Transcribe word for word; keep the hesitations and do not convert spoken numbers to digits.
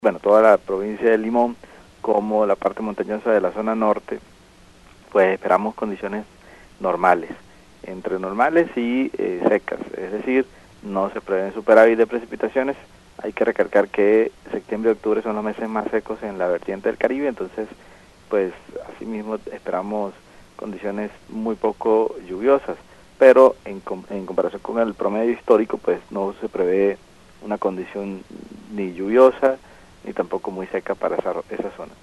bueno, toda la provincia de Limón, como la parte montañosa de la zona norte, pues esperamos condiciones normales, entre normales y eh, secas, es decir, no se prevén superávit de precipitaciones. Hay que recalcar que septiembre y octubre son los meses más secos en la vertiente del Caribe, entonces pues asimismo esperamos condiciones muy poco lluviosas, pero en, en comparación con el promedio histórico pues no se prevé una condición ni lluviosa ni tampoco muy seca para esa, esa zona.